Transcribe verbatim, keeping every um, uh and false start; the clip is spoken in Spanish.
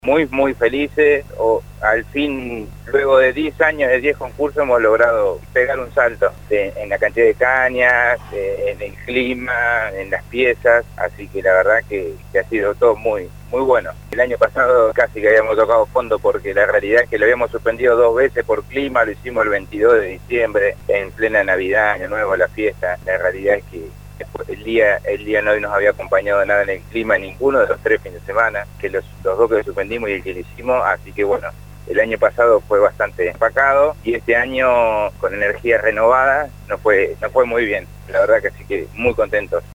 Muy, muy felices. O, al fin, luego de diez años, de diez concursos, hemos logrado pegar un salto de, en la cantidad de cañas, de, en el clima, en las piezas, así que la verdad que, que ha sido todo muy, muy bueno. El año pasado casi que habíamos tocado fondo porque la realidad es que lo habíamos suspendido dos veces por clima, lo hicimos el veintidós de diciembre, en plena Navidad, Año Nuevo, la fiesta. La realidad es que El día, el día no nos había acompañado nada en el clima, ninguno de los tres fines de semana, que los, los dos que suspendimos y el que lo hicimos, así que bueno, el año pasado fue bastante empacado y este año con energía renovada nos fue, nos fue muy bien, la verdad que sí que muy contentos.